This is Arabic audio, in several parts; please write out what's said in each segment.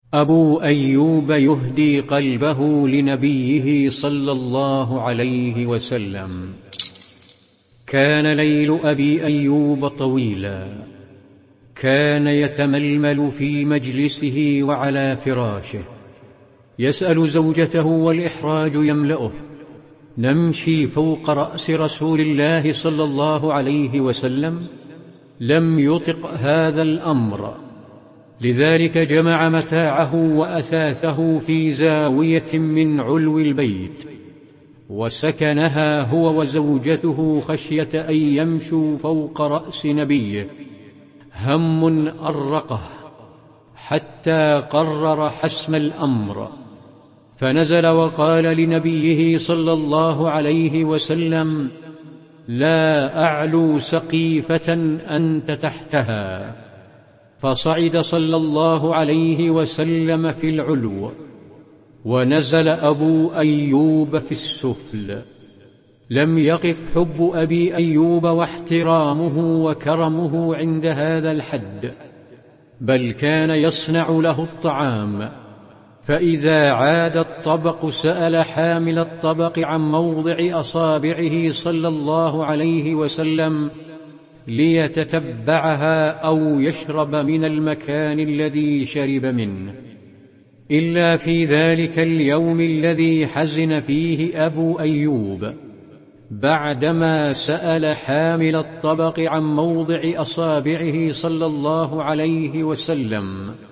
أبو أيوب يهدي قلبه لنبيه صلى الله عليه وسلم. كان ليل أبي أيوب طويلا، كان يتململ في مجلسه وعلى فراشه، يسأل زوجته والإحراج يملأه. نمشي فوق رأس رسول الله صلى الله عليه وسلم، لم يطق هذا الأمر، لذلك جمع متاعه وأثاثه في زاوية من علو البيت، وسكنها هو وزوجته خشية أن يمشوا فوق رأس نبيه. هم أرقه حتى قرر حسم الأمر، فنزل وقال لنبيه صلى الله عليه وسلم: لا أعلو سقيفة أنت تحتها. فصعد صلى الله عليه وسلم في العلو، ونزل أبو أيوب في السفل. لم يقف حب أبي أيوب واحترامه وكرمه عند هذا الحد، بل كان يصنع له الطعام، فإذا عاد الطبق سأل حامل الطبق عن موضع أصابعه صلى الله عليه وسلم ليتتبعها أو يشرب من المكان الذي شرب منه، إلا في ذلك اليوم الذي حزن فيه أبو أيوب، بعدما سأل حامل الطبق عن موضع أصابعه صلى الله عليه وسلم،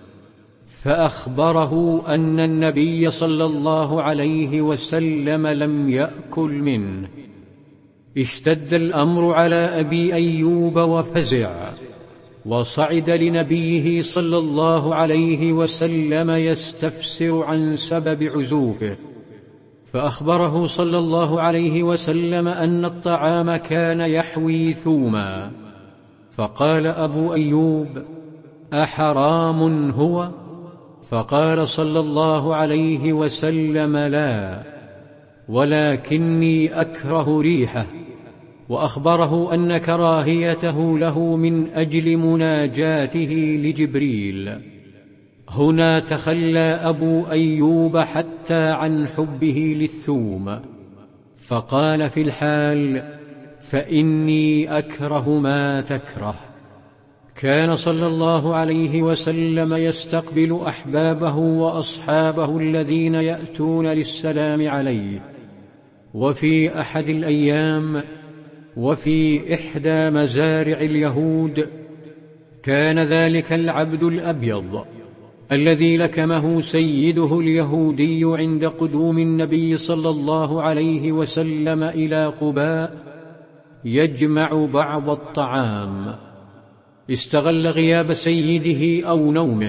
فأخبره أن النبي صلى الله عليه وسلم لم يأكل منه. اشتد الأمر على أبي أيوب وفزع، وصعد لنبيه صلى الله عليه وسلم يستفسر عن سبب عزوفه، فأخبره صلى الله عليه وسلم أن الطعام كان يحوي ثوما. فقال أبو أيوب: أحرام هو؟ فقال صلى الله عليه وسلم: لا، ولكني أكره ريحه. وأخبره أن كراهيته له من أجل مناجاته لجبريل. هنا تخلى أبو أيوب حتى عن حبه للثوم، فقال في الحال: فإني أكره ما تكره. كان صلى الله عليه وسلم يستقبل أحبابه وأصحابه الذين يأتون للسلام عليه. وفي أحد الأيام، وفي إحدى مزارع اليهود، كان ذلك العبد الأبيض الذي لكمه سيده اليهودي عند قدوم النبي صلى الله عليه وسلم إلى قباء يجمع بعض الطعام. استغل غياب سيده أو نومه،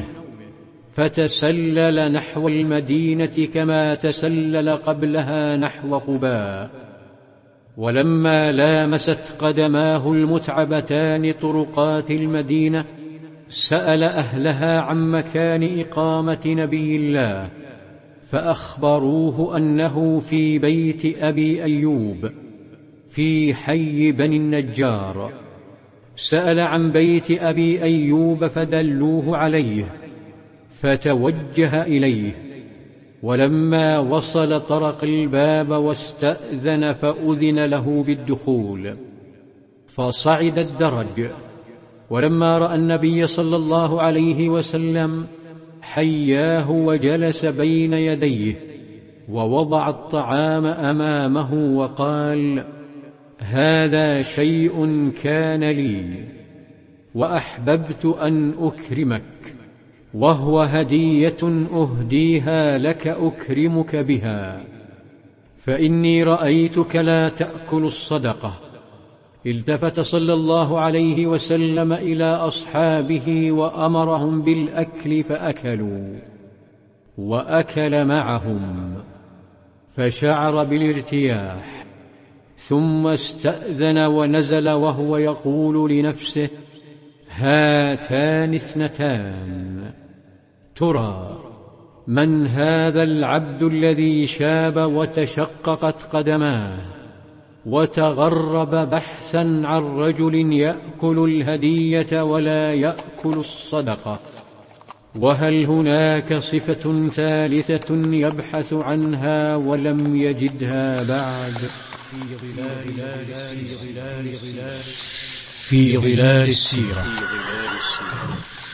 فتسلل نحو المدينة كما تسلل قبلها نحو قباء. ولما لامست قدماه المتعبتان طرقات المدينة، سأل أهلها عن مكان إقامة نبي الله، فأخبروه أنه في بيت أبي أيوب في حي بني النجار. سأل عن بيت أبي أيوب فدلوه عليه، فتوجه إليه، ولما وصل طرق الباب واستأذن فأذن له بالدخول، فصعد الدرج. ولما رأى النبي صلى الله عليه وسلم حياه وجلس بين يديه، ووضع الطعام أمامه وقال: هذا شيء كان لي وأحببت أن أكرمك، وهو هدية أهديها لك أكرمك بها، فإني رأيتك لا تأكل الصدقة. التفت صلى الله عليه وسلم إلى أصحابه وأمرهم بالأكل فأكلوا، وأكل معهم، فشعر بالارتياح، ثم استأذن ونزل وهو يقول لنفسه: هاتان اثنتان، ترى من هذا العبد الذي شاب وتشققت قدماه وتغرب بحثا عن رجل يأكل الهدية ولا يأكل الصدقة؟ وهل هناك صفة ثالثة يبحث عنها ولم يجدها بعد؟ في ظلال السيرة.